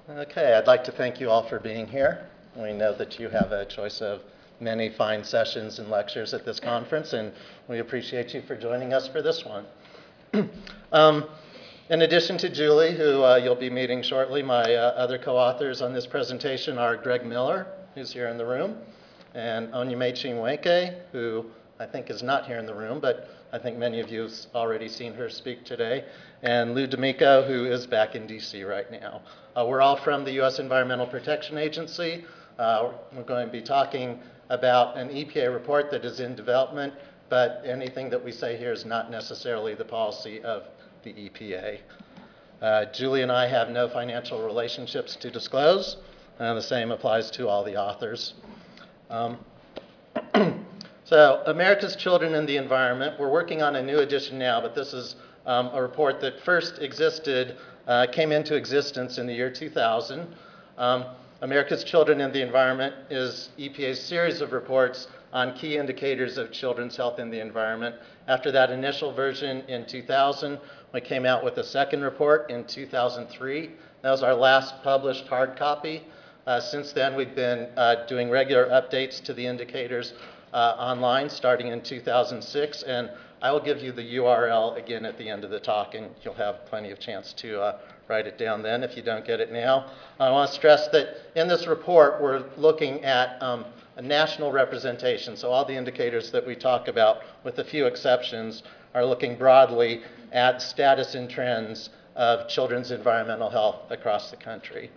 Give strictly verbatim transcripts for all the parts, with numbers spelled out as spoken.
Okay, I'd like to thank you all for being here. We know that you have a choice of many fine sessions and lectures at this conference, and we appreciate you for joining us for this one. um, in addition to Julie, who uh, you'll be meeting shortly, my uh, other co-authors on this presentation are Greg Miller, who's here in the room, and Onyemaechi Nweke, who I think is not here in the room, but I think many of you have already seen her speak today, and Lou D'Amico, who is back in D C right now. Uh, we're all from the U S Environmental Protection Agency. Uh, we're going to be talking about an E P A report that is in development, but anything that we say here is not necessarily the policy of the E P A. Uh, Julie and I have no financial relationships to disclose, and the same applies to all the authors. Um, So, America's Children and the Environment. We're working on a new edition now, but this is um, a report that first existed, uh, came into existence in the year two thousand. Um, America's Children and the Environment is E P A's series of reports on key indicators of children's health in the environment. After that initial version in two thousand, we came out with a second report in two thousand three. That was our last published hard copy. Uh, since then, we've been uh, doing regular updates to the indicators Uh, online starting in two thousand six, and I will give you the U R L again at the end of the talk, and you'll have plenty of chance to uh, write it down then if you don't get it now. I want to stress that in this report we're looking at um, a national representation, so all the indicators that we talk about, with a few exceptions, are looking broadly at status and trends of children's environmental health across the country.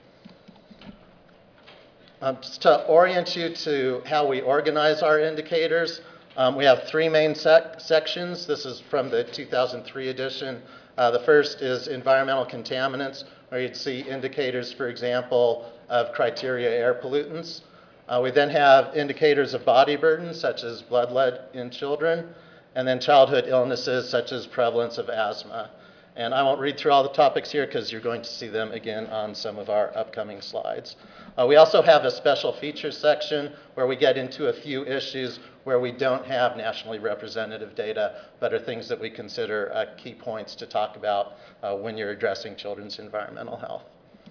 Um, just to orient you to how we organize our indicators, um, we have three main sec sections. This is from the two thousand three edition. Uh, the first is environmental contaminants, where you'd see indicators, for example, of criteria air pollutants. Uh, we then have indicators of body burden, such as blood lead in children, and then childhood illnesses, such as prevalence of asthma. And I won't read through all the topics here because you're going to see them again on some of our upcoming slides. Uh, we also have a special features section where we get into a few issues where we don't have nationally representative data, but are things that we consider uh, key points to talk about uh, when you're addressing children's environmental health.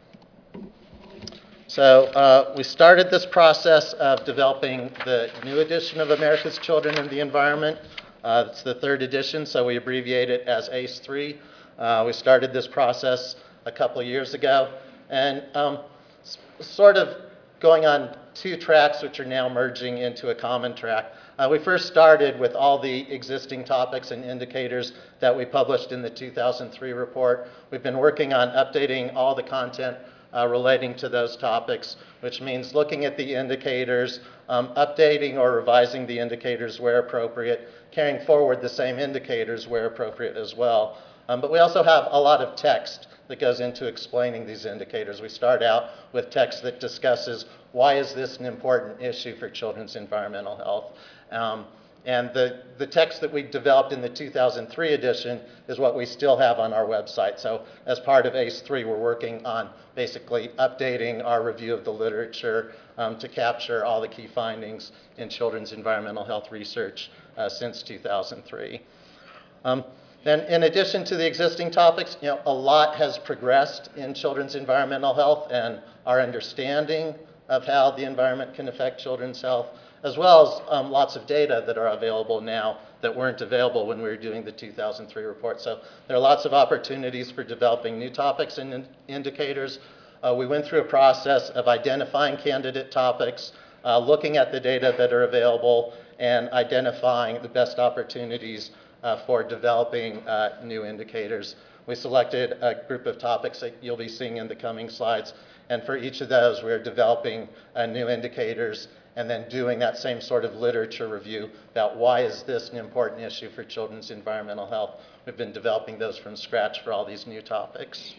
So uh, we started this process of developing the new edition of America's Children and the Environment. Uh, it's the third edition, so we abbreviate it as A C E three. Uh, we started this process a couple of years ago, and um, sort of going on two tracks which are now merging into a common track. Uh, we first started with all the existing topics and indicators that we published in the two thousand three report. We've been working on updating all the content uh, relating to those topics, which means looking at the indicators, um, updating or revising the indicators where appropriate, carrying forward the same indicators where appropriate as well. Um, but we also have a lot of text that goes into explaining these indicators. We start out with text that discusses why is this an important issue for children's environmental health. Um, and the, the text that we developed in the two thousand three edition is what we still have on our website. So as part of A C E three, we're working on basically updating our review of the literature um, to capture all the key findings in children's environmental health research uh, since two thousand three. Um, And in addition to the existing topics, you know, a lot has progressed in children's environmental health and our understanding of how the environment can affect children's health, as well as um, lots of data that are available now that weren't available when we were doing the two thousand three report. So there are lots of opportunities for developing new topics and in indicators. Uh, we went through a process of identifying candidate topics, uh, looking at the data that are available, and identifying the best opportunities Uh, for developing uh, new indicators. We selected a group of topics that you'll be seeing in the coming slides, and for each of those we're developing uh, new indicators and then doing that same sort of literature review about why is this an important issue for children's environmental health. We've been developing those from scratch for all these new topics.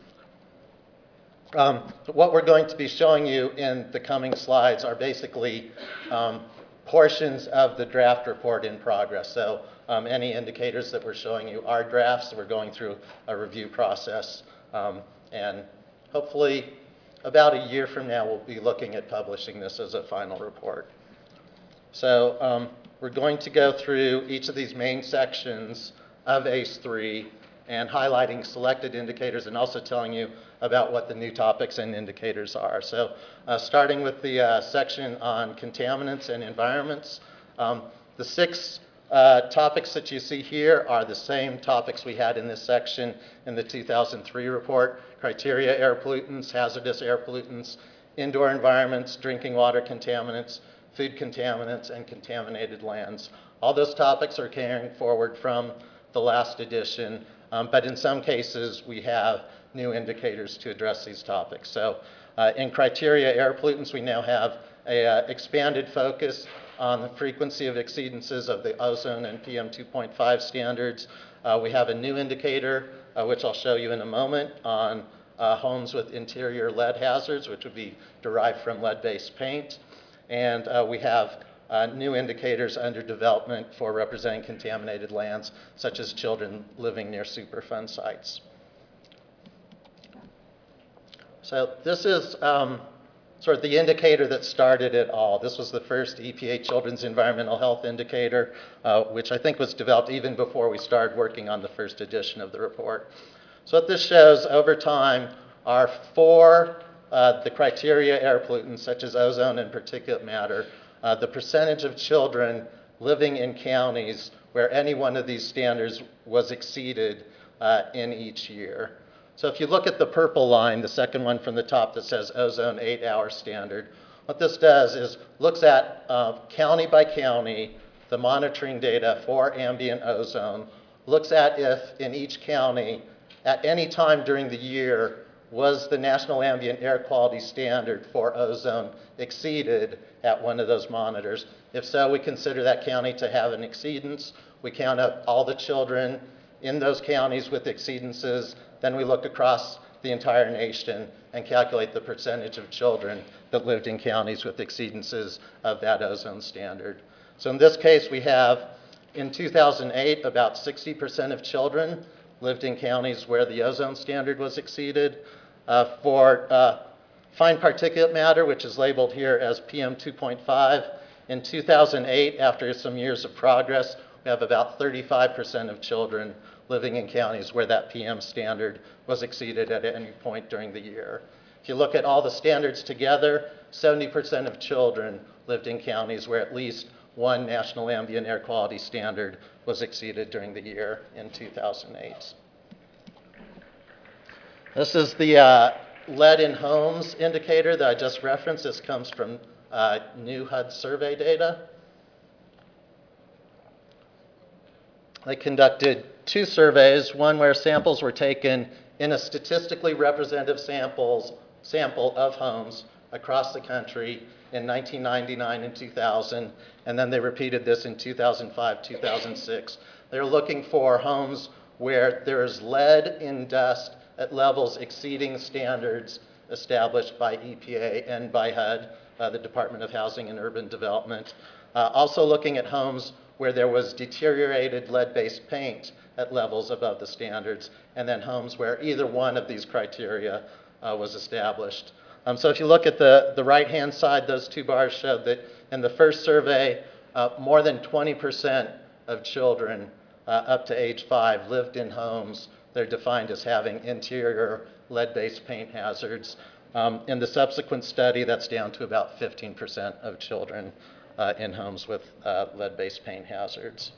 Um, what we're going to be showing you in the coming slides are basically um, portions of the draft report in progress. So um, any indicators that we're showing you are drafts. We're going through a review process, um, and hopefully about a year from now we'll be looking at publishing this as a final report. So um, we're going to go through each of these main sections of A C E three and highlighting selected indicators and also telling you about what the new topics and indicators are. So uh, starting with the uh, section on contaminants and environments, um, the six uh, topics that you see here are the same topics we had in this section in the two thousand three report: criteria air pollutants, hazardous air pollutants, indoor environments, drinking water contaminants, food contaminants, and contaminated lands. All those topics are carrying forward from the last edition, um, but in some cases we have new indicators to address these topics. So uh, in criteria air pollutants, we now have a uh, expanded focus on the frequency of exceedances of the ozone and P M two point five standards. Uh, we have a new indicator, uh, which I'll show you in a moment, on uh, homes with interior lead hazards, which would be derived from lead-based paint. And uh, we have uh, new indicators under development for representing contaminated lands, such as children living near Superfund sites. So this is um, sort of the indicator that started it all. This was the first E P A Children's Environmental Health Indicator, uh, which I think was developed even before we started working on the first edition of the report. So what this shows over time are for uh, the criteria air pollutants, such as ozone and particulate matter, uh, the percentage of children living in counties where any one of these standards was exceeded uh, in each year. So if you look at the purple line, the second one from the top that says ozone eight-hour standard, what this does is looks at uh, county by county the monitoring data for ambient ozone, looks at if in each county at any time during the year was the National Ambient Air Quality Standard for ozone exceeded at one of those monitors. If so, we consider that county to have an exceedance. We count up all the children in those counties with exceedances. Then we look across the entire nation and calculate the percentage of children that lived in counties with exceedances of that ozone standard. So in this case, we have, in two thousand eight, about sixty percent of children lived in counties where the ozone standard was exceeded. Uh, for uh, fine particulate matter, which is labeled here as P M two point five, in two thousand eight, after some years of progress, we have about thirty-five percent of children living in counties where that P M standard was exceeded at any point during the year. If you look at all the standards together, seventy percent of children lived in counties where at least one National Ambient Air Quality Standard was exceeded during the year in two thousand eight. This is the uh, lead in homes indicator that I just referenced. This comes from uh, new H U D survey data. They conducted two surveys, one where samples were taken in a statistically representative samples, sample of homes across the country in nineteen ninety-nine and two thousand, and then they repeated this in two thousand five, two thousand six. They're looking for homes where there is lead in dust at levels exceeding standards established by E P A and by H U D, uh, the Department of Housing and Urban Development. Uh, also looking at homes where there was deteriorated lead-based paint at levels above the standards, and then homes where either one of these criteria uh, was established. Um, so if you look at the, the right-hand side, those two bars showed that in the first survey, uh, more than twenty percent of children uh, up to age five lived in homes that are defined as having interior lead-based paint hazards. Um, in the subsequent study, that's down to about fifteen percent of children uh, in homes with uh, lead-based paint hazards.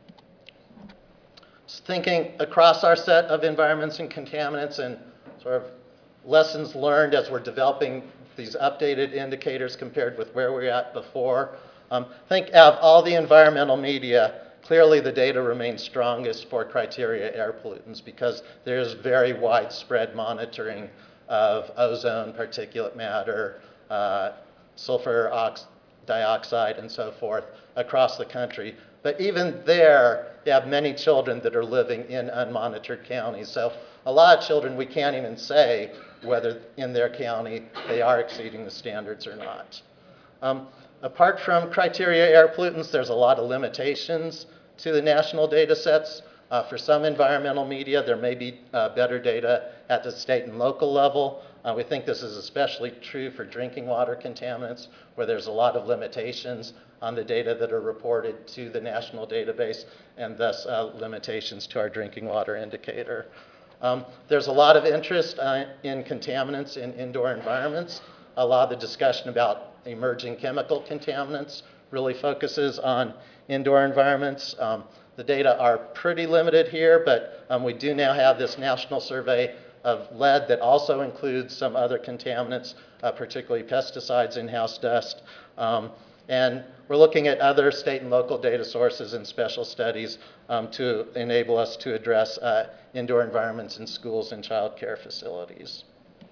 Just thinking across our set of environments and contaminants and sort of lessons learned as we're developing these updated indicators compared with where we were at before. Um, I think of all the environmental media, clearly the data remains strongest for criteria air pollutants because there's very widespread monitoring of ozone, particulate matter, uh, sulfur dioxide, and so forth across the country. But even there, you have many children that are living in unmonitored counties. So a lot of children, we can't even say whether in their county they are exceeding the standards or not. Um, apart from criteria air pollutants, there's a lot of limitations to the national data sets. Uh, for some environmental media, there may be uh, better data at the state and local level. Uh, we think this is especially true for drinking water contaminants, where there's a lot of limitations on the data that are reported to the national database, and thus uh, limitations to our drinking water indicator. Um, there's a lot of interest uh, in contaminants in indoor environments. A lot of the discussion about emerging chemical contaminants really focuses on indoor environments. Um, the data are pretty limited here, but um, we do now have this national survey of lead that also includes some other contaminants, uh, particularly pesticides, in-house dust. Um, and we're looking at other state and local data sources and special studies um, to enable us to address uh, indoor environments in schools and child care facilities.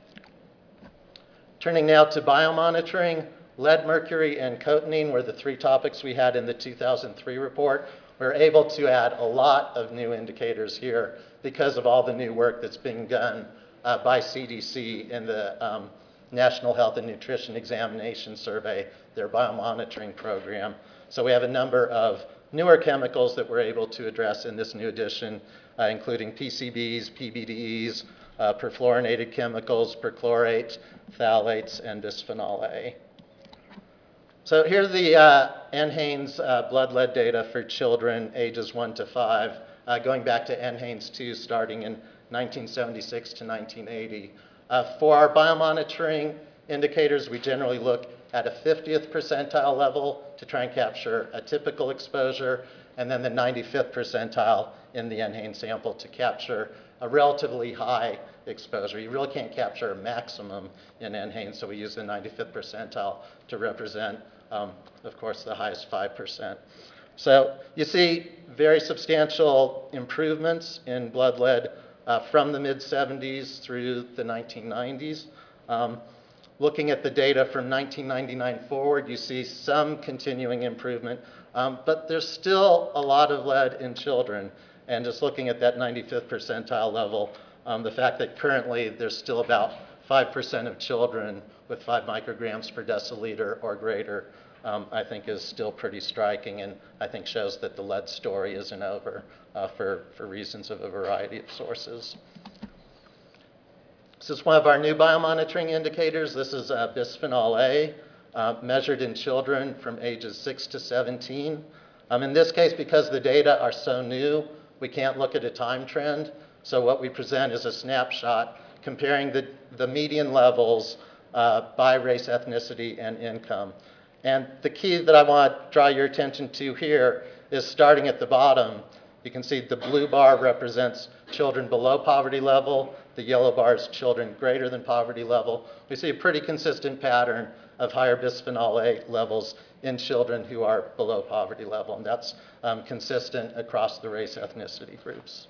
Turning now to biomonitoring, lead, mercury, and cotinine were the three topics we had in the two thousand three report. We were able to add a lot of new indicators here because of all the new work that's being done uh, by C D C in the um, National Health and Nutrition Examination Survey, their biomonitoring program. So we have a number of newer chemicals that we're able to address in this new edition, uh, including P C Bs, P B D Es, uh, perfluorinated chemicals, perchlorate, phthalates, and bisphenol A. So here are the uh, N HANES uh, blood lead data for children ages one to five, uh, going back to N HANES two starting in nineteen seventy-six to nineteen eighty. Uh, for our biomonitoring indicators, we generally look at a fiftieth percentile level to try and capture a typical exposure, and then the ninety-fifth percentile in the N HANES sample to capture a relatively high exposure. You really can't capture a maximum in N HANES, so we use the ninety-fifth percentile to represent, um, of course, the highest five percent. So you see very substantial improvements in blood lead uh, from the mid seventies through the nineteen nineties. Um, looking at the data from nineteen ninety-nine forward, you see some continuing improvement, um, but there's still a lot of lead in children. And just looking at that ninety-fifth percentile level, um, the fact that currently there's still about five percent of children with five micrograms per deciliter or greater, um, I think is still pretty striking, and I think shows that the lead story isn't over uh, for, for reasons of a variety of sources. This is one of our new biomonitoring indicators. This is uh, bisphenol A, uh, measured in children from ages six to seventeen. Um, in this case, because the data are so new, we can't look at a time trend. So what we present is a snapshot comparing the, the median levels uh, by race, ethnicity, and income. And the key that I want to draw your attention to here is starting at the bottom. You can see the blue bar represents children below poverty level. The yellow bar is children greater than poverty level. We see a pretty consistent pattern of higher bisphenol A levels in children who are below poverty level, and that's um, consistent across the race ethnicity groups.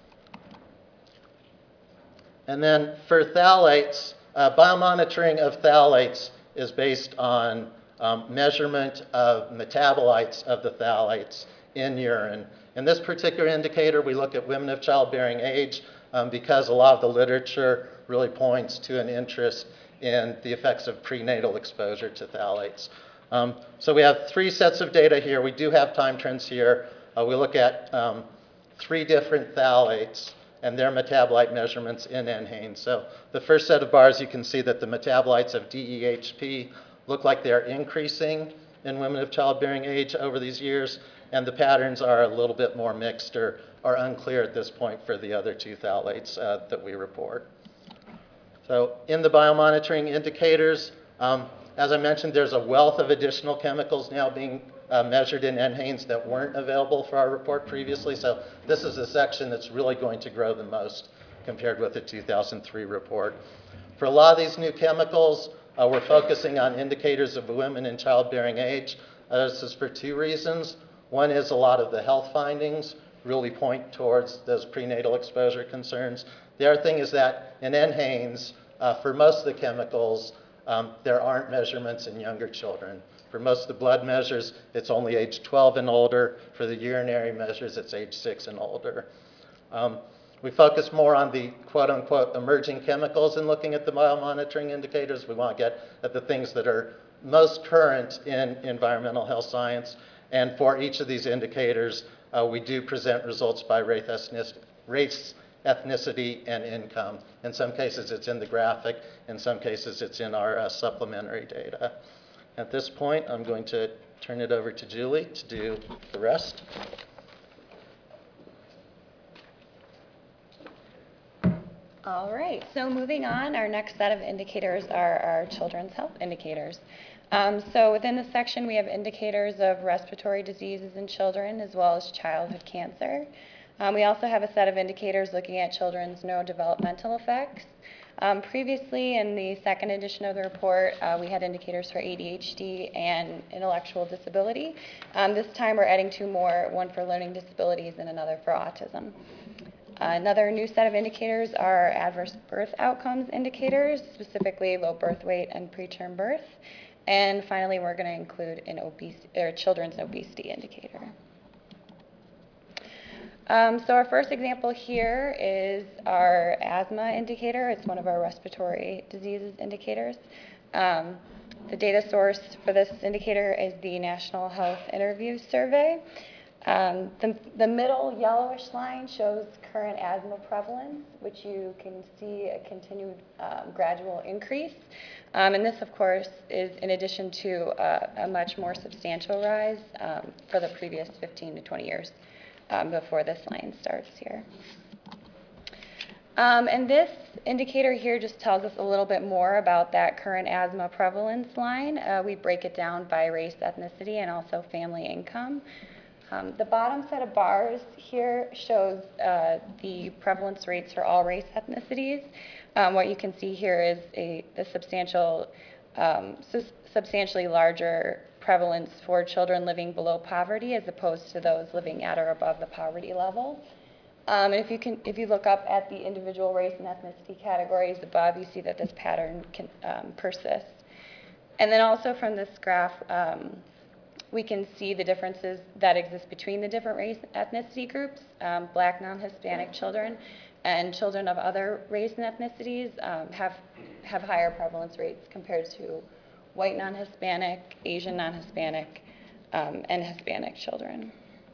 And then for phthalates, uh, biomonitoring of phthalates is based on um, measurement of metabolites of the phthalates in urine. In this particular indicator, we look at women of childbearing age um, because a lot of the literature really points to an interest in the effects of prenatal exposure to phthalates. Um, so we have three sets of data here. We do have time trends here. Uh, we look at um, three different phthalates and their metabolite measurements in N HANES. So the first set of bars, you can see that the metabolites of D E H P look like they're increasing in women of childbearing age over these years, and the patterns are a little bit more mixed or, or unclear at this point for the other two phthalates uh, that we report. So in the biomonitoring indicators, um, as I mentioned, there's a wealth of additional chemicals now being uh, measured in N HANES that weren't available for our report previously. So this is a section that's really going to grow the most compared with the two thousand three report. For a lot of these new chemicals, uh, we're focusing on indicators of women in childbearing age. Uh, this is for two reasons. One is a lot of the health findings really point towards those prenatal exposure concerns. The other thing is that in N HANES, uh, for most of the chemicals, um, there aren't measurements in younger children. For most of the blood measures, it's only age twelve and older. For the urinary measures, it's age six and older. Um, we focus more on the quote-unquote emerging chemicals in looking at the biomonitoring indicators. We want to get at the things that are most current in environmental health science. And for each of these indicators, uh, we do present results by race, ethnicity, race, ethnicity, and income. In some cases, it's in the graphic. In some cases, it's in our uh, supplementary data. At this point, I'm going to turn it over to Julie to do the rest. All right, so moving on, our next set of indicators are our children's health indicators. Um, so within this section, we have indicators of respiratory diseases in children as well as childhood cancer. Um, we also have a set of indicators looking at children's neurodevelopmental effects. Um, previously, in the second edition of the report, uh, we had indicators for A D H D and intellectual disability. Um, this time, we're adding two more, one for learning disabilities and another for autism. Uh, another new set of indicators are adverse birth outcomes indicators, specifically low birth weight and preterm birth. And finally, we're going to include an obesity, or children's obesity indicator. Um, so our first example here is our asthma indicator. It's one of our respiratory diseases indicators. Um, the data source for this indicator is the National Health Interview Survey. Um, the, the middle yellowish line shows current asthma prevalence, which you can see a continued um, gradual increase. Um, and this, of course, is in addition to uh, a much more substantial rise um, for the previous fifteen to twenty years um, before this line starts here. Um, and this indicator here just tells us a little bit more about that current asthma prevalence line. Uh, we break it down by race, ethnicity, and also family income. Um, the bottom set of bars here shows uh, the prevalence rates for all race ethnicities. Um, what you can see here is a, the substantial, um, su substantially larger prevalence for children living below poverty as opposed to those living at or above the poverty level. Um, and if you can, if you look up at the individual race and ethnicity categories above, you see that this pattern can um, persist. And then also from this graph, um, we can see the differences that exist between the different race and ethnicity groups. Um, Black non-Hispanic children and children of other race and ethnicities um, have, have higher prevalence rates compared to white non-Hispanic, Asian non-Hispanic, um, and Hispanic children.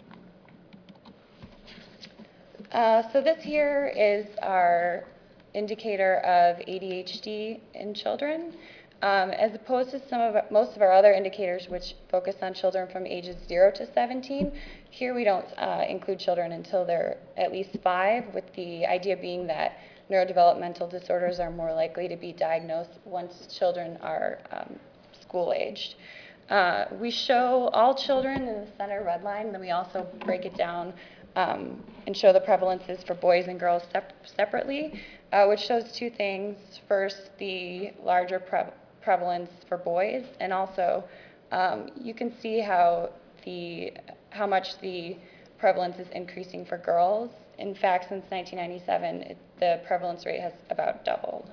Uh, so this here is our indicator of A D H D in children. Um, as opposed to some of most of our other indicators, which focus on children from ages zero to seventeen, here we don't uh, include children until they're at least five, with the idea being that neurodevelopmental disorders are more likely to be diagnosed once children are um, school-aged. Uh, we show all children in the center red line, and then we also break it down um, and show the prevalences for boys and girls sep separately, uh, which shows two things. First, the larger pre prevalence for boys, and also um, you can see how the how much the prevalence is increasing for girls. In fact, since nineteen ninety-seven, it, the prevalence rate has about doubled.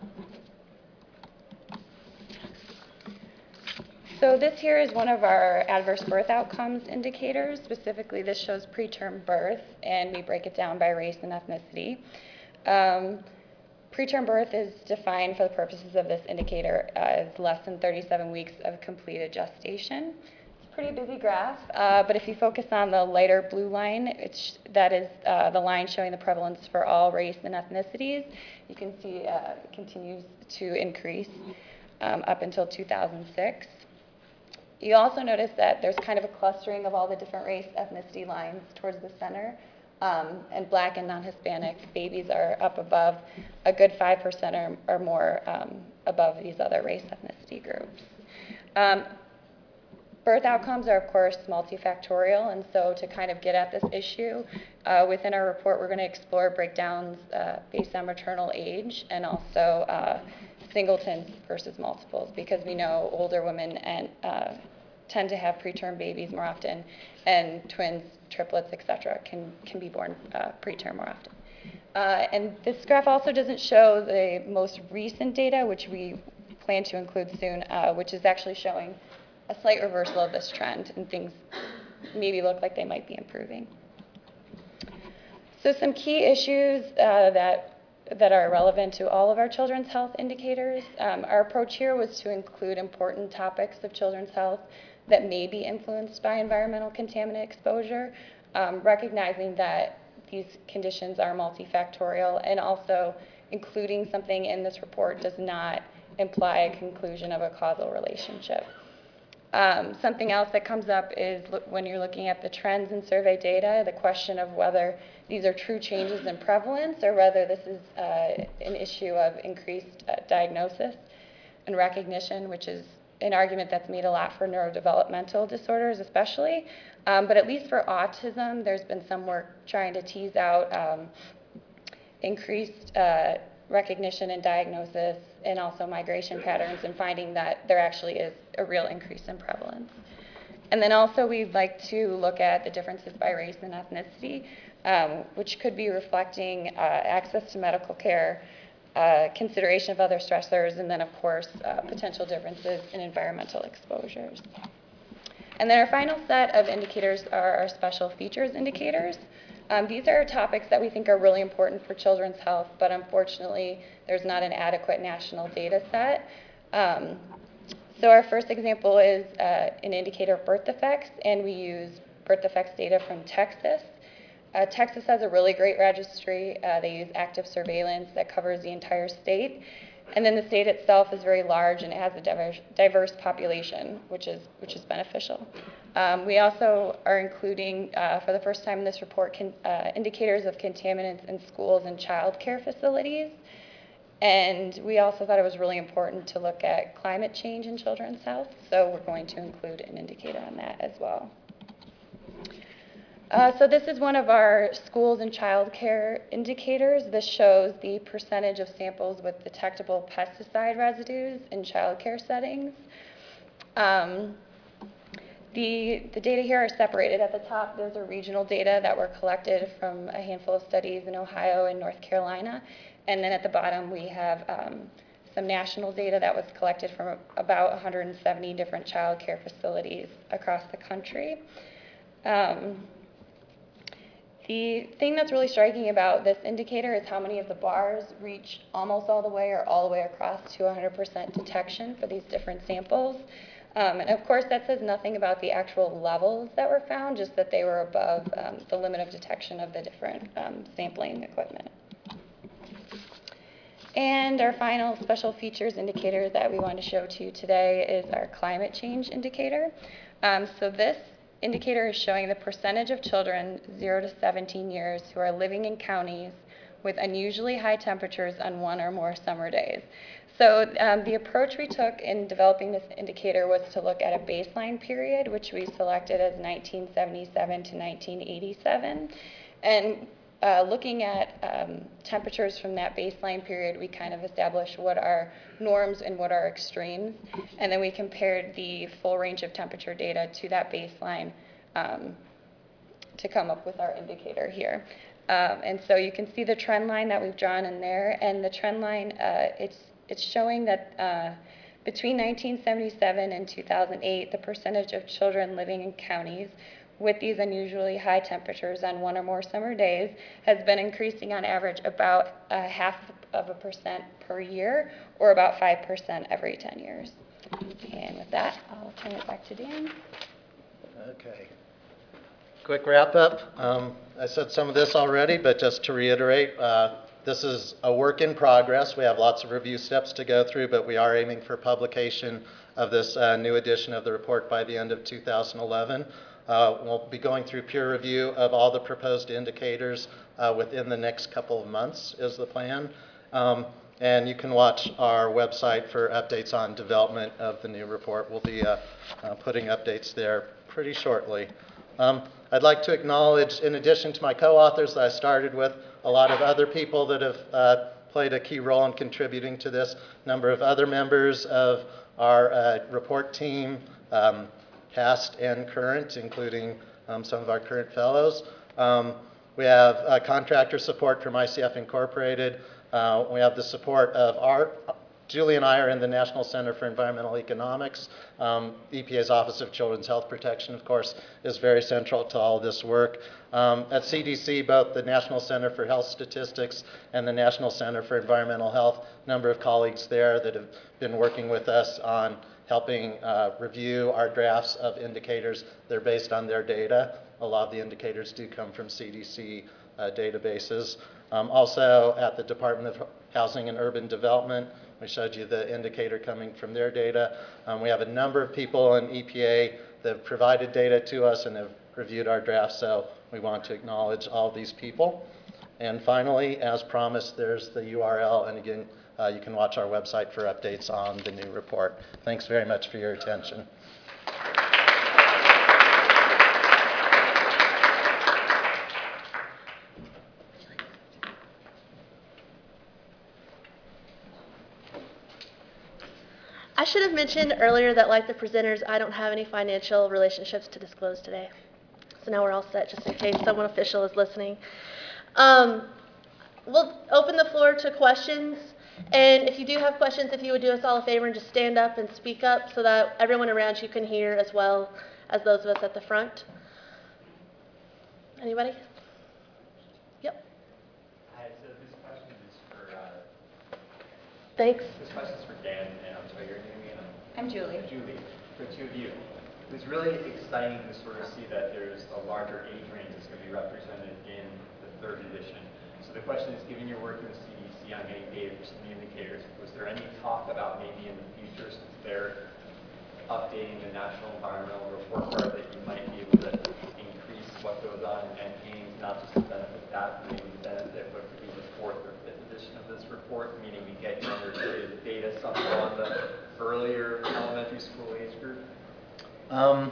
So this here is one of our adverse birth outcomes indicators. Specifically, this shows preterm birth, and we break it down by race and ethnicity. Um, Preterm birth is defined for the purposes of this indicator as less than thirty-seven weeks of completed gestation. It's a pretty busy graph, uh, but if you focus on the lighter blue line, it's, that is uh, the line showing the prevalence for all race and ethnicities. You can see uh, it continues to increase um, up until two thousand six. You also notice that there's kind of a clustering of all the different race ethnicity lines towards the center. Um, and Black and non-Hispanic babies are up above a good five percent or, or more um, above these other race ethnicity groups. Um, birth outcomes are, of course, multifactorial, and so to kind of get at this issue, uh, within our report, we're going to explore breakdowns uh, based on maternal age and also uh, singletons versus multiples, because we know older women and uh, tend to have preterm babies more often, and twins, triplets, et cetera, can, can be born uh, preterm more often. Uh, and this graph also doesn't show the most recent data, which we plan to include soon, uh, which is actually showing a slight reversal of this trend, and things maybe look like they might be improving. So some key issues uh, that that are relevant to all of our children's health indicators. Um, our approach here was to include important topics of children's health that may be influenced by environmental contaminant exposure, um, recognizing that these conditions are multifactorial, and also including something in this report does not imply a conclusion of a causal relationship. Um, something else that comes up is look, when you're looking at the trends in survey data, the question of whether these are true changes in prevalence or whether this is uh, an issue of increased uh, diagnosis and recognition, which is an argument that's made a lot for neurodevelopmental disorders especially. Um, but at least for autism, there's been some work trying to tease out um, increased uh, recognition and diagnosis, and also migration patterns, and finding that there actually is a real increase in prevalence. And then also we'd like to look at the differences by race and ethnicity, um, which could be reflecting uh, access to medical care, uh, consideration of other stressors, and then of course uh, potential differences in environmental exposures. And then our final set of indicators are our special features indicators. Um, these are topics that we think are really important for children's health, but unfortunately, there's not an adequate national data set. Um, so our first example is uh, an indicator of birth defects, and we use birth defects data from Texas. Uh, Texas has a really great registry. Uh, they use active surveillance that covers the entire state. And then the state itself is very large and it has a diverse, diverse population, which is, which is beneficial. Um, we also are including, uh, for the first time in this report, con, uh, indicators of contaminants in schools and child care facilities. And we also thought it was really important to look at climate change in children's health, so we're going to include an indicator on that as well. Uh, so this is one of our schools and child care indicators. This shows the percentage of samples with detectable pesticide residues in child care settings. Um, the, the data here are separated. At the top, those are regional data that were collected from a handful of studies in Ohio and North Carolina. And then at the bottom, we have um, some national data that was collected from about one hundred seventy different child care facilities across the country. Um, The thing that's really striking about this indicator is how many of the bars reach almost all the way or all the way across to one hundred percent detection for these different samples. Um, and of course, that says nothing about the actual levels that were found, just that they were above um, the limit of detection of the different um, sampling equipment. And our final special features indicator that we want to show to you today is our climate change indicator. Um, so this indicator is showing the percentage of children zero to seventeen years who are living in counties with unusually high temperatures on one or more summer days. So um, the approach we took in developing this indicator was to look at a baseline period, which we selected as nineteen seventy-seven to nineteen eighty-seven. And uh, looking at um, temperatures from that baseline period, we kind of established what are norms and what are extremes. And then we compared the full range of temperature data to that baseline um, to come up with our indicator here. Um, and so you can see the trend line that we've drawn in there, and the trend line, uh, it's, it's showing that uh, between nineteen seventy-seven and two thousand eight, the percentage of children living in counties with these unusually high temperatures on one or more summer days has been increasing on average about a half of a percent per year, or about five percent every ten years. And with that, I'll turn it back to Dan. Okay. Quick wrap up. Um, I said some of this already, but just to reiterate, uh, this is a work in progress. We have lots of review steps to go through, but we are aiming for publication of this uh, new edition of the report by the end of two thousand eleven. Uh, we'll be going through peer review of all the proposed indicators uh, within the next couple of months is the plan. Um, and you can watch our website for updates on development of the new report. We'll be uh, uh, putting updates there pretty shortly. Um, I'd like to acknowledge, in addition to my co-authors that I started with, a lot of other people that have uh, played a key role in contributing to this, a number of other members of our uh, report team, um, past and current, including um, some of our current fellows. Um, we have uh, contractor support from I C F Incorporated. Uh, we have the support of our, Julie and I are in the National Center for Environmental Economics. Um, E P A's Office of Children's Health Protection, of course, is very central to all this work. Um, at C D C, both the National Center for Health Statistics and the National Center for Environmental Health, a number of colleagues there that have been working with us on helping uh, review our drafts of indicators. They're based on their data. A lot of the indicators do come from C D C uh, databases. Um, also at the Department of Housing and Urban Development, We showed you the indicator coming from their data. Um, we have a number of people in E P A that have provided data to us and have reviewed our draft, so we want to acknowledge all these people. And finally, as promised, there's the U R L, and again, uh, you can watch our website for updates on the new report. Thanks very much for your attention. I should have mentioned earlier that, like the presenters, I don't have any financial relationships to disclose today. So now we're all set, just in case someone official is listening. Um, we'll open the floor to questions. And if you do have questions, if you would do us all a favor and just stand up and speak up so that everyone around you can hear as well as those of us at the front. Anybody? Yep. Hi, so this question is for, uh, Thanks. this question is for Dan, and I'm sorry, your name again? I'm Julie. Julie, for the two of you. It was really exciting to sort of see that there's a larger age range that's going to be represented in the third edition. So the question is, given your work in the C D C on getting data for some indicators, was there any talk about maybe in the future, since they're updating the National Environmental Report Card, that you might be able to increase what goes on in N Haines, not just to benefit that, but maybe the benefit would be the fourth or fifth edition of this report, meaning we get younger kids data somewhere on the earlier elementary school age group? Um,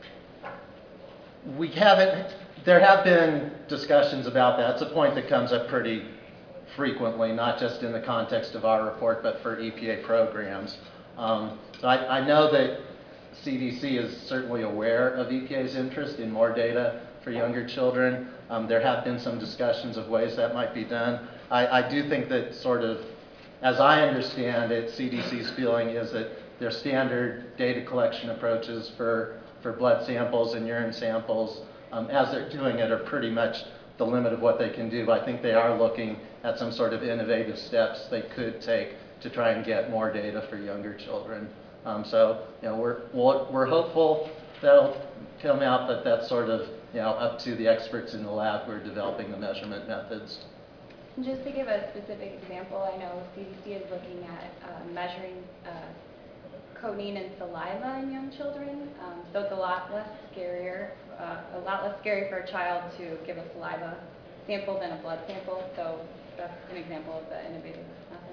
we haven't, there have been discussions about that. It's a point that comes up pretty frequently, not just in the context of our report, but for E P A programs. Um, so I, I know that C D C is certainly aware of E P A's interest in more data for younger children. Um, there have been some discussions of ways that might be done. I, I do think that sort of, as I understand it, C D C's feeling is that their standard data collection approaches for, for blood samples and urine samples, um, as they're doing it, are pretty much the limit of what they can do. I think they are looking at some sort of innovative steps they could take to try and get more data for younger children. Um, so, you know, we're, we're hopeful that'll come out, but that's sort of, you know, up to the experts in the lab who are developing the measurement methods. Just to give a specific example, I know C D C is looking at uh, measuring uh, codeine and saliva in young children. Um, so it's a lot less scarier, uh, a lot less scary for a child to give a saliva sample than a blood sample. So that's an example of the innovative method.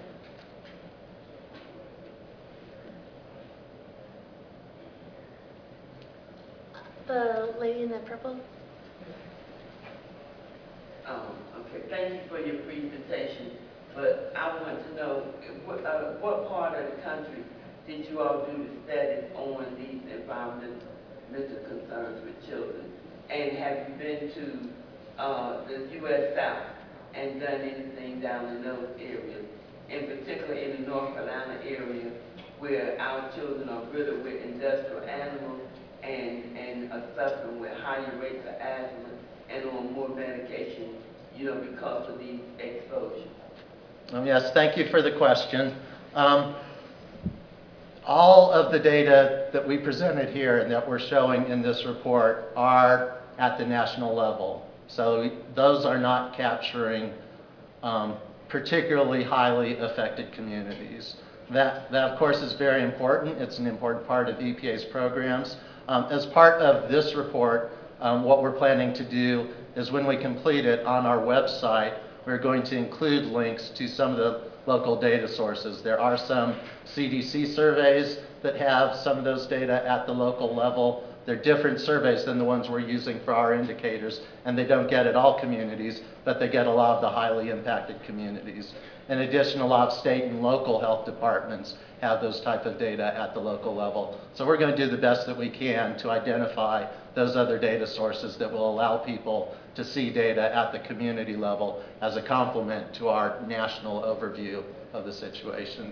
The lady in the purple. Um, okay, thank you for your presentation, but I want to know what, uh, what part of the country did you all do the studies on these environmental concerns with children? And have you been to uh, the U S South and done anything down in those areas, in particular in the North Carolina area, where our children are riddled with industrial animals and, and are suffering with higher rates of asthma and on more medication, you know, because of these exposures? Um, yes, thank you for the question. Um, all of the data that we presented here and that we're showing in this report are at the national level. So we, those are not capturing um, particularly highly affected communities. That, that, of course, is very important. It's an important part of E P A's programs. Um, as part of this report, Um, what we're planning to do is when we complete it on our website, we're going to include links to some of the local data sources. There are some C D C surveys that have some of those data at the local level. They're different surveys than the ones we're using for our indicators, and they don't get at all communities, but they get a lot of the highly impacted communities. In addition, a lot of state and local health departments have those type of data at the local level. So we're going to do the best that we can to identify those other data sources that will allow people to see data at the community level as a complement to our national overview of the situation.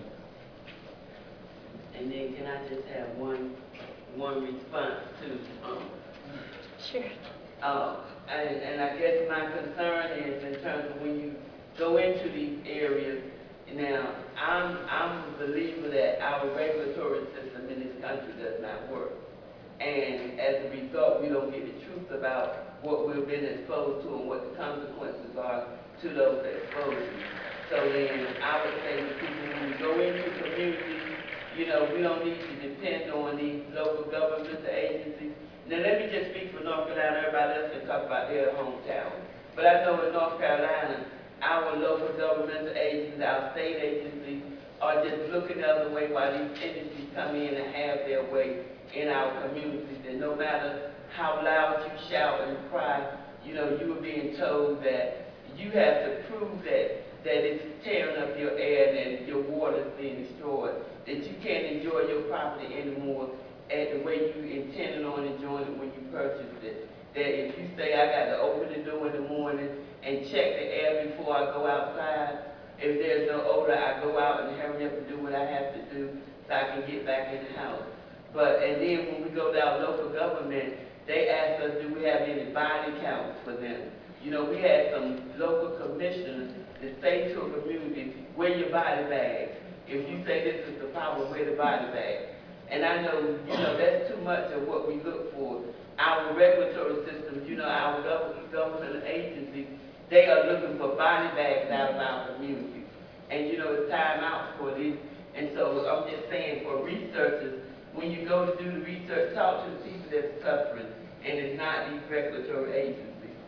And then can I just have one, one response to, um, Sure. uh, and, and I guess my concern is in terms of when you go into these areas. Now, I'm, I'm a believer that our regulatory system in this country does not work. And as a result, we don't get the truth about what we've been exposed to and what the consequences are to those exposures. So then I would say to people, when we go into communities, you know, we don't need to depend on these local governmental agencies. Now, let me just speak for North Carolina. Everybody else can talk about their hometown. But I know in North Carolina, our local governmental agencies, our state agencies, are just looking the other way while these entities come in and have their way in our communities. And no matter how loud you shout and cry, you know, you are being told that you have to prove that that it's tearing up your air and your water is being destroyed, that you can't enjoy your property anymore at the way you intended on enjoying it when you purchased it. That if you say, I got to open the door in the morning and check the air before I go outside, if there's no odor, I go out and hurry up and do what I have to do so I can get back in the house. But, and then when we go to our local government, they ask us, do we have any body counts for them? You know, we had some local commissioners that say to a community, wear your body bags. If you say this is the problem, wear the body bag. And I know, you know, that's too much of what we look for. Our regulatory systems, you know, our government, government agencies, they are looking for body bags out of our communities. And, you know, it's time out for this. And so I'm just saying, for researchers, when you go to do the research, talk to the people that's suffering, and it's not these regulatory agencies.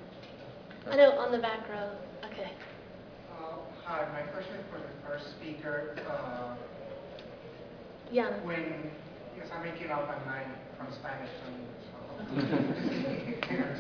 I know on the back row. Okay. Uh, hi, my question is for the first speaker. Uh, Yeah. when, yes, I'm making up my mind from Spanish to English.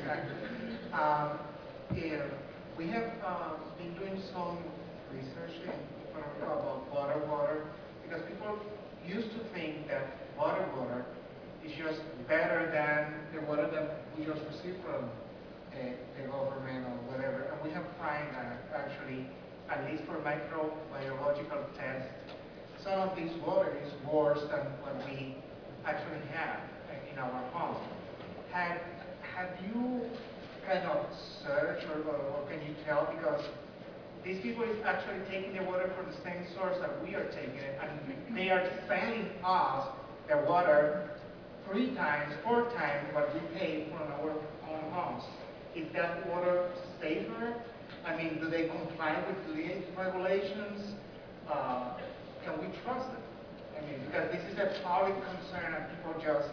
So. um, yeah, we have uh, been doing some research in, about water water, because people used to think that water water is just better than the water that we just receive from uh, the government or whatever. And we have found that actually, at least for microbiological tests, some of this water is worse than what we actually have in our home. Have, have you kind of searched or, or, or can you tell? Because these people is actually taking the water from the same source that we are taking it, and they are selling us the water three times, four times what we pay for our own homes. Is that water safer? I mean, do they comply with the regulations? Uh, can we trust them? I mean, because this is a public concern and people just,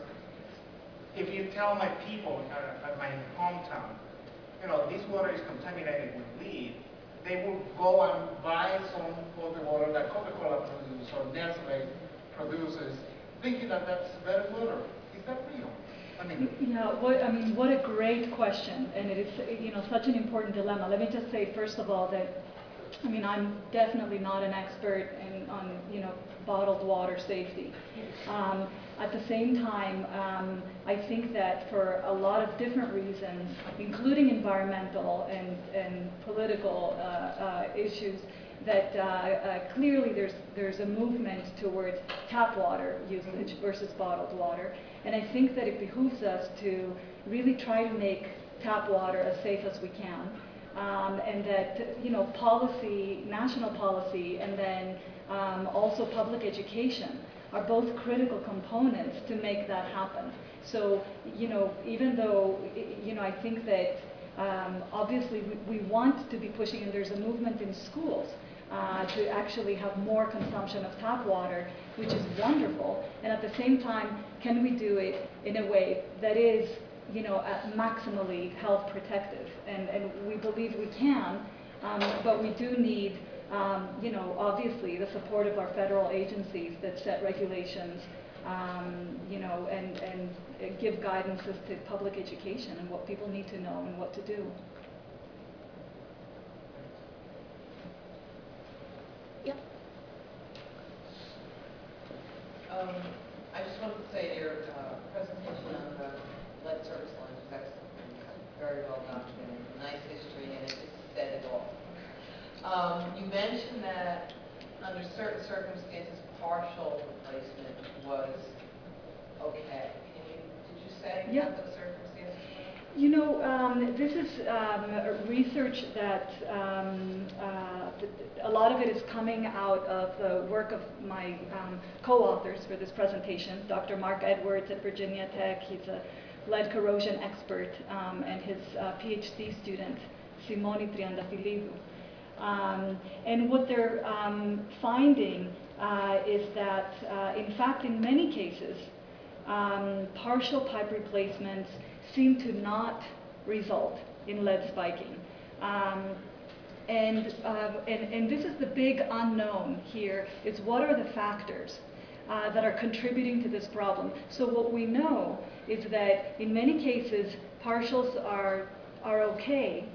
if you tell my people uh, at my hometown, you know, this water is contaminated with lead, they will go and buy some of the water that Coca-Cola produces or Nestle produces, thinking that that's better water. Is that real? I mean, yeah, what, I mean, what a great question, and it is, you know, such an important dilemma. Let me just say, first of all, that, I mean, I'm definitely not an expert in, on, you know, bottled water safety. Um, at the same time, um, I think that for a lot of different reasons, including environmental and, and political uh, uh, issues, that uh, uh, clearly there's, there's a movement towards tap water usage versus bottled water. And I think that it behooves us to really try to make tap water as safe as we can. Um, and that, you know, policy, national policy, and then um, also public education are both critical components to make that happen. So, you know, even though, you know, I think that um, obviously we, we want to be pushing, and there's a movement in schools uh, to actually have more consumption of tap water, which is wonderful. And at the same time, can we do it in a way that is, you know, uh, maximally health protective? And, and we believe we can, um, but we do need, um, you know, obviously the support of our federal agencies that set regulations, um, you know, and, and give guidance as to public education and what people need to know and what to do. Yep. Um, I just wanted to say your uh, presentation on the lead service line was excellent, very well documented, nice history, and it just said it all. Um, you mentioned that under certain circumstances, partial replacement was okay. Can you, did you say Yeah. what those circumstances were? You know, um, this is um, research that um, uh, a lot of it is coming out of the work of my um, co-authors for this presentation, Doctor Mark Edwards at Virginia Tech. He's a lead corrosion expert, um, and his uh, PhD student, Simone Triandafilidou. Um, and what they're um, finding uh, is that, uh, in fact, in many cases, um, partial pipe replacements seem to not result in lead spiking. Um, and, uh, and, and this is the big unknown here, is what are the factors uh, that are contributing to this problem. So what we know is that in many cases, partials are, are okay,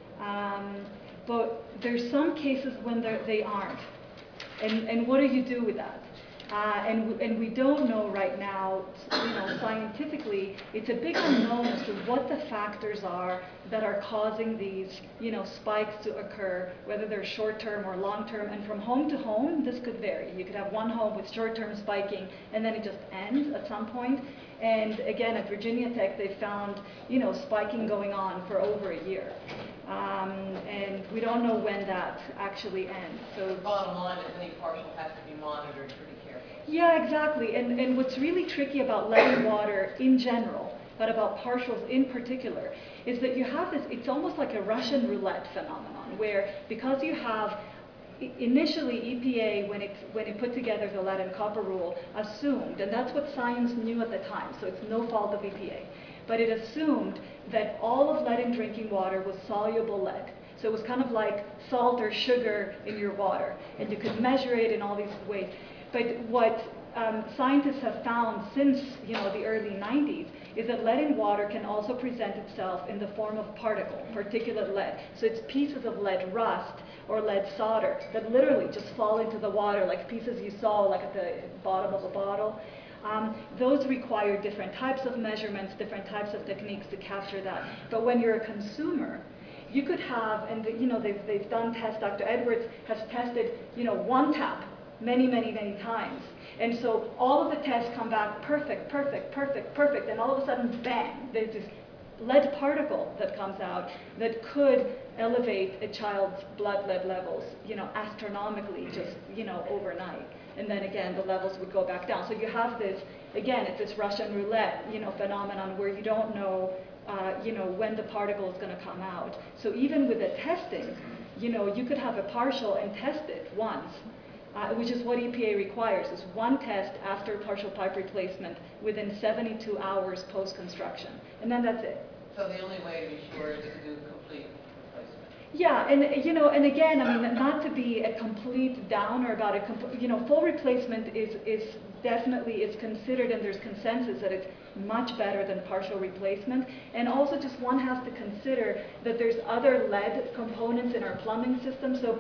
um, but there's some cases when they aren't. And, and what do you do with that? Uh, and, and we don't know right now, you know, scientifically, it's a big unknown as to what the factors are that are causing these, you know, spikes to occur, whether they're short-term or long-term. And from home to home, this could vary. You could have one home with short-term spiking, and then it just ends at some point. And again, at Virginia Tech, they found, you know, spiking going on for over a year. Um, and we don't know when that actually ends. So Bottom line is any partial has to be monitored pretty carefully. yeah, exactly. And, and what's really tricky about lead in water in general, but about partials in particular, is that you have this, it's almost like a Russian roulette phenomenon, where because you have, initially E P A, when it, when it put together the lead and copper rule, assumed, and that's what science knew at the time, so it's no fault of E P A, but it assumed that all of lead in drinking water was soluble lead. So it was kind of like salt or sugar in your water, and you could measure it in all these ways. But what um, scientists have found since, you know, the early nineties is that lead in water can also present itself in the form of particle, particulate lead. So it's pieces of lead rust or lead solder that literally just fall into the water, like pieces you saw like at the bottom of a bottle. Um, those require different types of measurements, different types of techniques to capture that. But when you're a consumer, you could have, and the, you know, they've, they've done tests, Doctor Edwards has tested, you know, one tap many, many, many times. And so all of the tests come back perfect, perfect, perfect, perfect, and all of a sudden, bang, there's this lead particle that comes out that could elevate a child's blood lead levels, you know, astronomically, just, you know, overnight. And then again, the levels would go back down. So you have this, again, it's this Russian roulette, you know, phenomenon where you don't know, uh, you know, when the particle is going to come out. So even with the testing, you know, you could have a partial and test it once, uh, which is what E P A requires, is one test after partial pipe replacement within seventy-two hours post-construction. And then that's it. So the only way to be sure is to do complete replacement. Yeah, and you know, and again, I mean, not to be a complete downer about it, you know, full replacement is, is definitely is considered, and there's consensus that it's much better than partial replacement. And also just one has to consider that there's other lead components in our plumbing system. So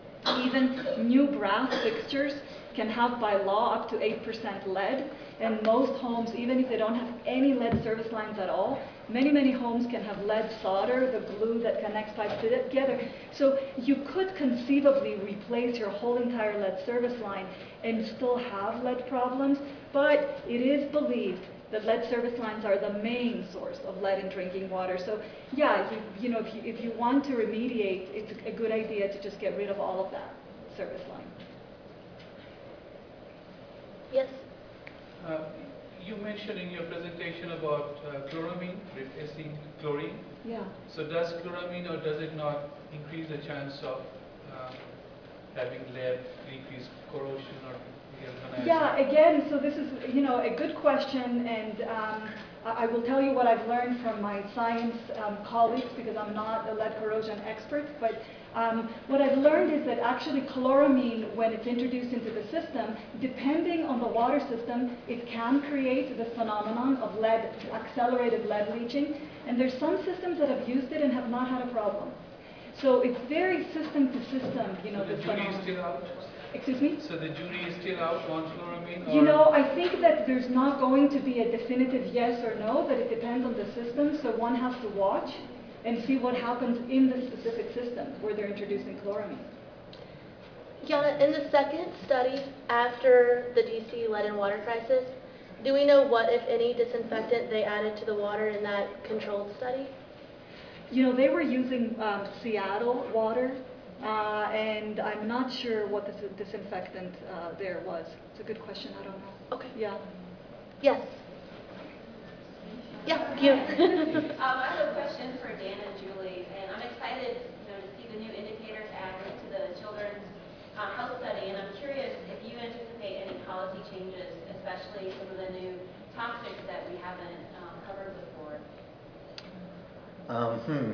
even new brass fixtures can have by law up to eight percent lead. And most homes, even if they don't have any lead service lines at all, many, many homes can have lead solder, the glue that connects pipes together. So you could conceivably replace your whole entire lead service line and still have lead problems, but it is believed that lead service lines are the main source of lead in drinking water. So yeah, you, you know, if you, if you want to remediate, it's a good idea to just get rid of all of that service line. Yes? Uh, you mentioned in your presentation about uh, chloramine, replacing chlorine. Yeah. So does chloramine, or does it not increase the chance of uh, having lead, increase corrosion or galvanizing? Yeah, again, so this is, you know, a good question, and um, I I will tell you what I've learned from my science um, colleagues, because I'm not a lead corrosion expert, but um, what I've learned is that actually chloramine, when it's introduced into the system, depending on the water system, it can create this phenomenon of lead, accelerated lead leaching, and there's some systems that have used it and have not had a problem. So it's very system to system, you know, So the this jury is phenomenon. still out? Excuse me? So the jury is still out on chloramine? Or? You know, I think that there's not going to be a definitive yes or no, that it depends on the system, so one has to watch and see what happens in the specific system where they're introducing chloramine. Yana, in the second study after the D C lead and water crisis, do we know what, if any, disinfectant they added to the water in that controlled study? You know, they were using um, Seattle water, uh, and I'm not sure what the disinfectant uh, there was. It's a good question, I don't know. Okay. Yeah. Yes. Yeah, you. um, I have a question for Dan and Julie, and I'm excited, you know, to see the new indicators added to uh, health study, and I'm curious if you anticipate any policy changes, especially some of the new toxics that we haven't um, covered before. Um, hmm.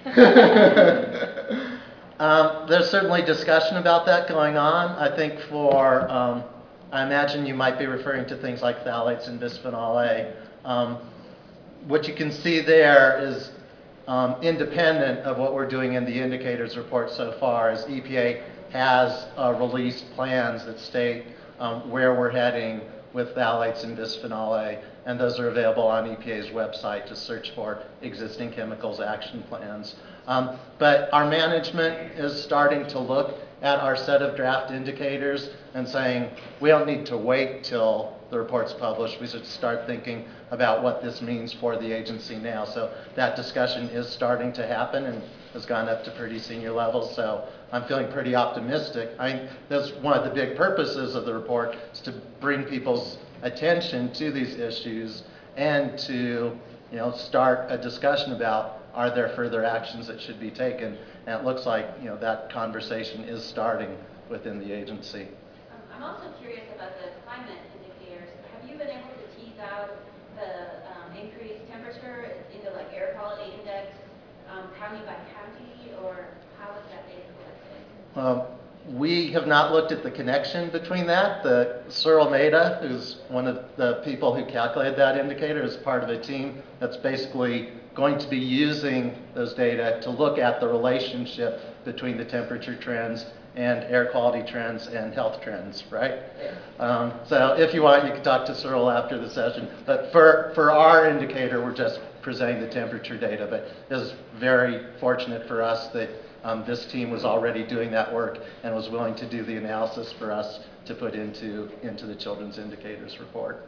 um, there's certainly discussion about that going on. I think for, um, I imagine you might be referring to things like phthalates and bisphenol A. Um, what you can see there is um, independent of what we're doing in the indicators report so far, is E P A has uh, released plans that state um, where we're heading with phthalates and bisphenol A, and those are available on E P A's website. Just search for existing chemicals action plans. Um, but our management is starting to look at our set of draft indicators and saying, we don't need to wait till the report's published. We should start thinking about what this means for the agency now. So that discussion is starting to happen and has gone up to pretty senior levels. So I'm feeling pretty optimistic. I think that's one of the big purposes of the report, is to bring people's attention to these issues and to, you know, start a discussion about, are there further actions that should be taken? And it looks like, you know, that conversation is starting within the agency. Um, I'm also curious about the climate indicators. Have you been able to tease out the um, increased temperature into like air quality index, um, county by county, or how is that data collected? Um, we have not looked at the connection between that. The Cyril Mehta, who's one of the people who calculated that indicator, is part of a team that's basically going to be using those data to look at the relationship between the temperature trends and air quality trends and health trends, right? Um, so if you want, you can talk to Cyril after the session. But for, for our indicator, we're just presenting the temperature data. But it was very fortunate for us that um, this team was already doing that work and was willing to do the analysis for us to put into, into the Children's Indicators report.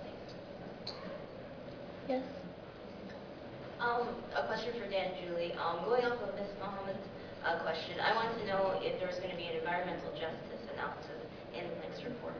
Yes? Um, a question for Dan and Julie. Um, going off of Miz Mohammed's uh, question, I want to know if there's going to be an environmental justice analysis in the next report.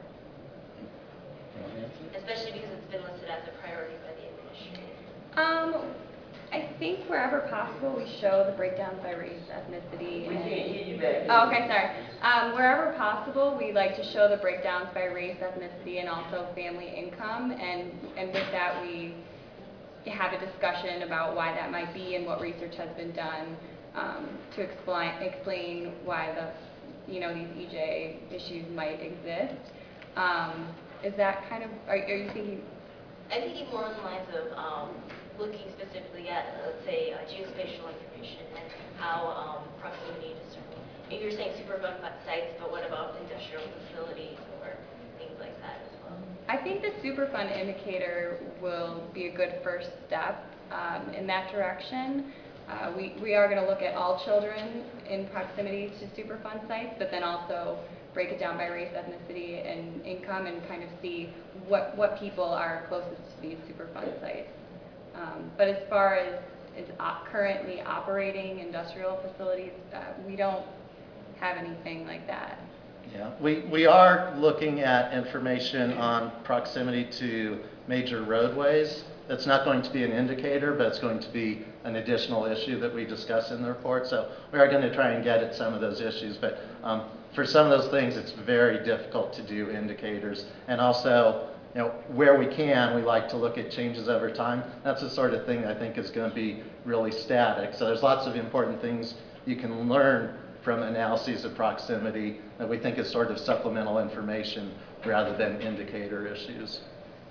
Especially because it's been listed as a priority by the administration. Um, I think wherever possible, we show the breakdowns by race, ethnicity. We and- can't hear you back. Oh, okay, sorry. Um, wherever possible, we like to show the breakdowns by race, ethnicity, and also family income. And, and with that, we have a discussion about why that might be and what research has been done um, to explain explain why the, you know, these E J issues might exist. Um, is that kind of, are, are you thinking? I'm thinking more on the lines of um, looking specifically at, let's say, uh, geospatial information and how um, proximity to certain, maybe you're saying Superfund sites, but what about industrial facilities or things like that as well? I think the Superfund indicator will be a good first step um, in that direction. Uh, we, we are going to look at all children in proximity to Superfund sites, but then also break it down by race, ethnicity, and income, and kind of see what, what people are closest to these Superfund sites. Um, but as far as, as op currently operating industrial facilities, uh, we don't have anything like that. Yeah, we, we are looking at information on proximity to major roadways. That's not going to be an indicator, but it's going to be an additional issue that we discuss in the report. So we are going to try and get at some of those issues. But um, for some of those things, it's very difficult to do indicators. And also, you know, where we can, we like to look at changes over time. That's the sort of thing I think is going to be really static. So there's lots of important things you can learn from analyses of proximity that we think is sort of supplemental information rather than indicator issues.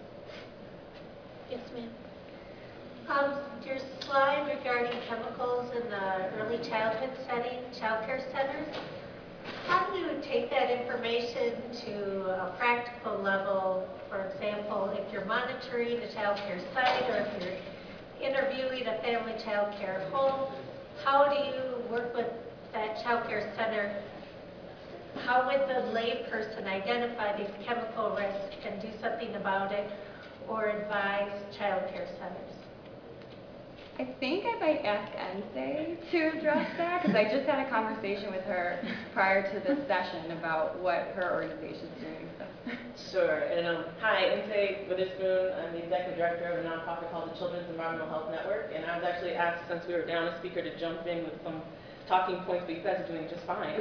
Yes, ma'am. Um, your slide regarding chemicals in the early childhood setting, child care centers, how do you take that information to a practical level? For example, if you're monitoring a child care site or if you're interviewing a family child care home, how do you work with that child care center? How would the layperson identify these chemical risks and do something about it or advise child care centers? I think I might ask Ense to address that, because I just had a conversation with her prior to this session about what her organization's doing. So. Sure, and um, hi, Ense Witherspoon. I'm the executive director of a nonprofit called the Children's Environmental Health Network, and I was actually asked, since we were down a speaker, to jump in with some talking points, but you guys are doing just fine.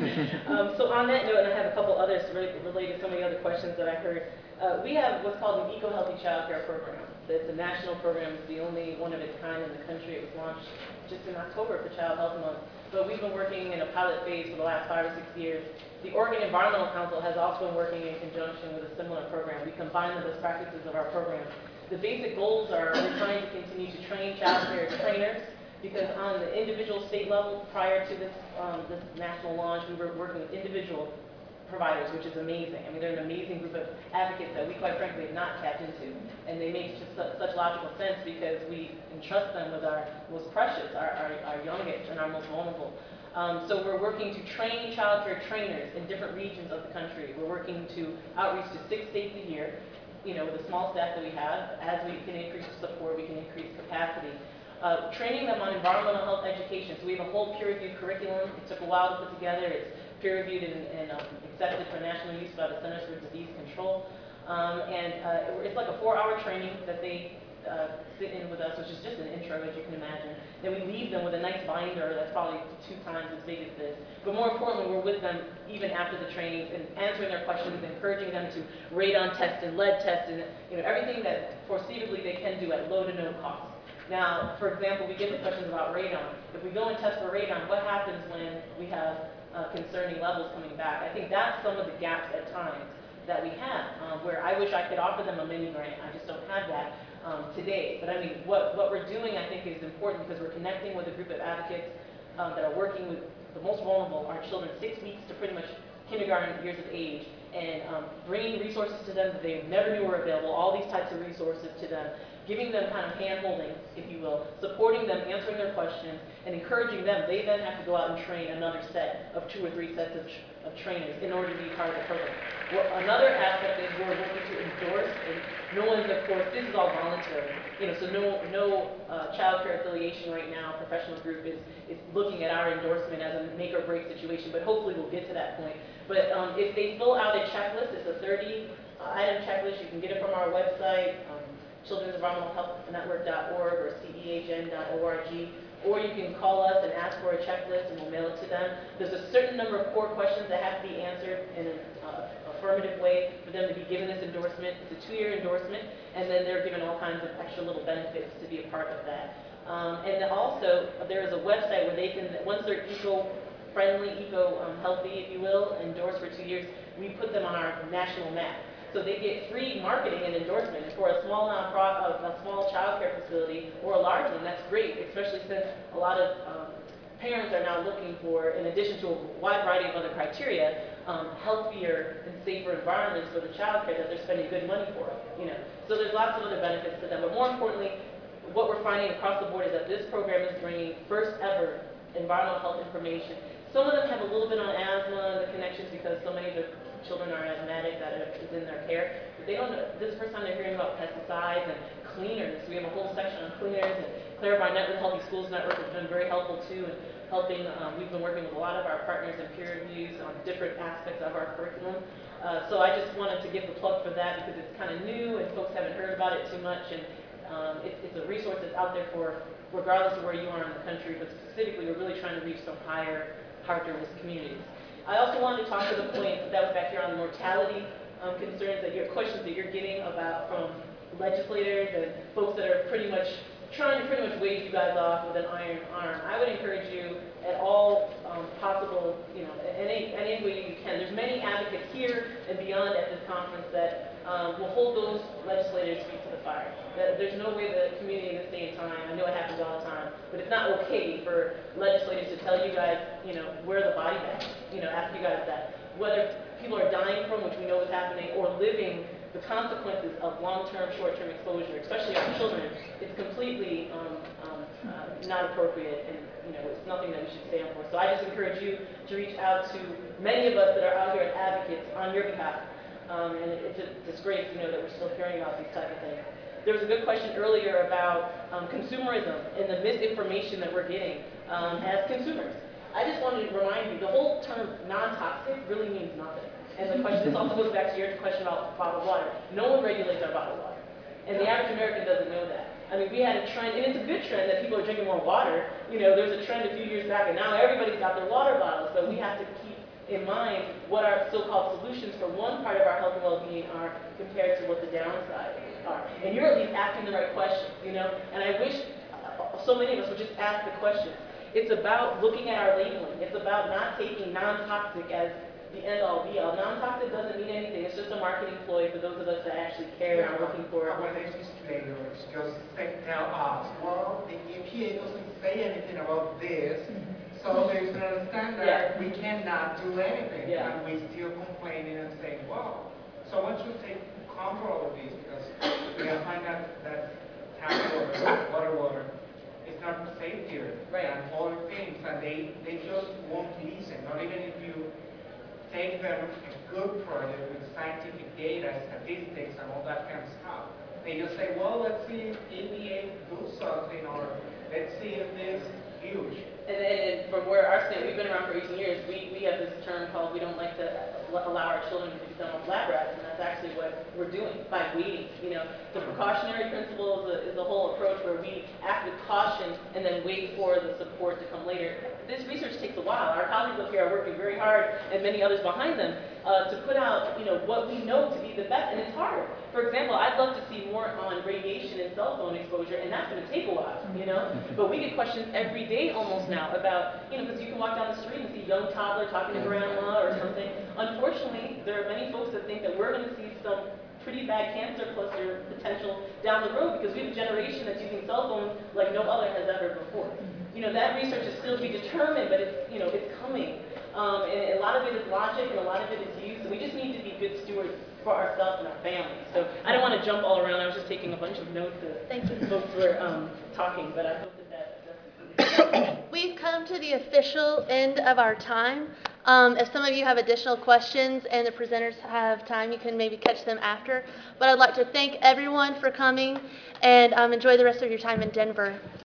um, so on that note, and I have a couple others re related to some of the other questions that I heard, uh, we have what's called an Eco-Healthy Childcare Program. It's a national program. It's the only one of its kind in the country. It was launched just in October for Child Health Month. But we've been working in a pilot phase for the last five or six years. The Oregon Environmental Council has also been working in conjunction with a similar program. We combine the best practices of our program. The basic goals are we're trying to continue to train child care trainers, because on the individual state level, prior to this, um, this national launch, we were working with individual providers, which is amazing. I mean, they're an amazing group of advocates that we quite frankly have not tapped into. And they make just su such logical sense because we entrust them with our most precious, our, our, our youngest and our most vulnerable. Um, so we're working to train child care trainers in different regions of the country. We're working to outreach to six states a year, you know, with the small staff that we have. As we can increase support, we can increase capacity. Uh, training them on environmental health education. So we have a whole peer-reviewed curriculum. It took a while to put together. It's peer-reviewed and, and um, accepted for national use by the Centers for Disease Control. Um, and uh, it's like a four-hour training that they uh, sit in with us, which is just an intro, as you can imagine. Then we leave them with a nice binder that's probably two times as big as this. But more importantly, we're with them even after the trainings and answering their questions, encouraging them to radon test and lead test and you know everything that foreseeably they can do at low to no cost. Now, for example, we get the questions about radon. If we go and test for radon, what happens when we have uh, concerning levels coming back? I think that's some of the gaps at times that we have, um, where I wish I could offer them a mini grant. I just don't have that um, today. But I mean, what, what we're doing, I think, is important because we're connecting with a group of advocates um, that are working with the most vulnerable, our children, six weeks to pretty much kindergarten years of age, and um, bringing resources to them that they never knew were available, all these types of resources to them, giving them kind of hand-holding, if you will, supporting them, answering their questions, and encouraging them. They then have to go out and train another set of two or three sets of, of trainers in order to be part of the program. Well, another aspect is we're looking to endorse, and no one's, of course, this is all voluntary, you know, so no, no uh, child care affiliation right now, professional group is, is looking at our endorsement as a make or break situation, but hopefully we'll get to that point. But um, if they fill out a checklist, it's a thirty item checklist, you can get it from our website, um, children's environmental health network dot org or C E H N dot org, or you can call us and ask for a checklist and we'll mail it to them. There's a certain number of core questions that have to be answered in an uh, affirmative way for them to be given this endorsement. It's a two-year endorsement, and then they're given all kinds of extra little benefits to be a part of that. Um, and then also, there is a website where they can, once they're eco-friendly, eco-healthy, if you will, endorsed for two years, we put them on our national map. So they get free marketing and endorsement. And for a small nonprofit, a small child care facility, or a large one, that's great, especially since a lot of um, parents are now looking for, in addition to a wide variety of other criteria, um, healthier and safer environments for the child care that they're spending good money for. You know, so there's lots of other benefits to them. But more importantly, what we're finding across the board is that this program is bringing first ever environmental health information. Some of them have a little bit on asthma and the connections because so many of the children are asthmatic that is in their care. But they don't know, this is the first time they're hearing about pesticides and cleaners. We have a whole section on cleaners, and Clara Barnett with Healthy Schools Network has been very helpful too in helping. Um, we've been working with a lot of our partners in peer reviews on different aspects of our curriculum. Uh, so I just wanted to give the plug for that because it's kind of new and folks haven't heard about it too much. And um, it's, it's a resource that's out there for regardless of where you are in the country, but specifically we're really trying to reach some higher, harder risk communities. I also wanted to talk to the point that was back here on mortality um, concerns, that your questions that you're getting about from legislators and folks that are pretty much trying to pretty much wave you guys off with an iron arm. I would encourage you at all um, possible, you know, any, any way you can. There's many advocates here and beyond at this conference that um, will hold those legislators' feet to the fire. That there's no way the community in this day and time, I know it happens all the time, but it's not okay for legislators to tell you guys, you know, where the body bags, you know, ask you guys that. Whether people are dying from, which we know is happening, or living the consequences of long-term, short-term exposure, especially our children, it's completely um, um, uh, not appropriate, and you know, it's nothing that we should stand for. So I just encourage you to reach out to many of us that are out here as advocates on your behalf. Um, and it's a disgrace, you know, that we're still hearing about these type of things. There was a good question earlier about um, consumerism and the misinformation that we're getting um, as consumers. I just wanted to remind you, the whole term non-toxic really means nothing. And the question, this also goes back to your question about bottled water. No one regulates our bottled water. And the average American doesn't know that. I mean, we had a trend, and it's a good trend that people are drinking more water. You know, there was a trend a few years back, and now everybody's got their water bottles, but we have to keep in mind what our so-called solutions for one part of our health and well-being are compared to what the downside are. And you're at least asking the right questions, you know? And I wish uh, so many of us would just ask the questions. It's about looking at our labeling. It's about not taking non-toxic as the end-all be-all. Non-toxic doesn't mean anything. It's just a marketing ploy for those of us that actually care and are looking for it. Our legislators just say, tell us, well, the E P A doesn't say anything about this, so there's not a standard, Yeah. we cannot do anything. Yeah. And we still complaining and saying, well, someone should take control of this, because we can find out that tap water, water, water, is not safe here. Right. And other things, and they, they just won't listen, not even if you take them a good project with scientific data, statistics, and all that kind of stuff. They just say, well, let's see if E P A do something, or let's see if this is huge. And, and from where our state, we've been around for eighteen years, we, we have this term called, we don't like to allow our children to become lab rats, and that's actually what we're doing by waiting. You know, the precautionary principle is a, is a whole approach where we act with caution and then wait for the support to come later. This research takes a while. Our colleagues up here are working very hard, and many others behind them, uh, to put out, you know, what we know to be the best, and it's hard. For example, I'd love to see more on radiation and cell phone exposure, and that's going to take a while, you know? But we get questions every day almost now about, you know, because you can walk down the street and see a young toddler talking to grandma or something. Unfortunately, there are many folks that think that we're going to see some pretty bad cancer cluster potential down the road because we have a generation that's using cell phones like no other has ever before. You know, that research is still to be determined, but it's, you know, it's coming. Um, and a lot of it is logic and a lot of it is use, and we just need to be good stewards for ourselves and our families. So I don't want to jump all around. I was just taking a bunch of notes as Thank you. folks were um, talking, but I hope that that addresses it. We've come to the official end of our time. Um, if some of you have additional questions and the presenters have time, you can maybe catch them after. But I'd like to thank everyone for coming, and um, enjoy the rest of your time in Denver.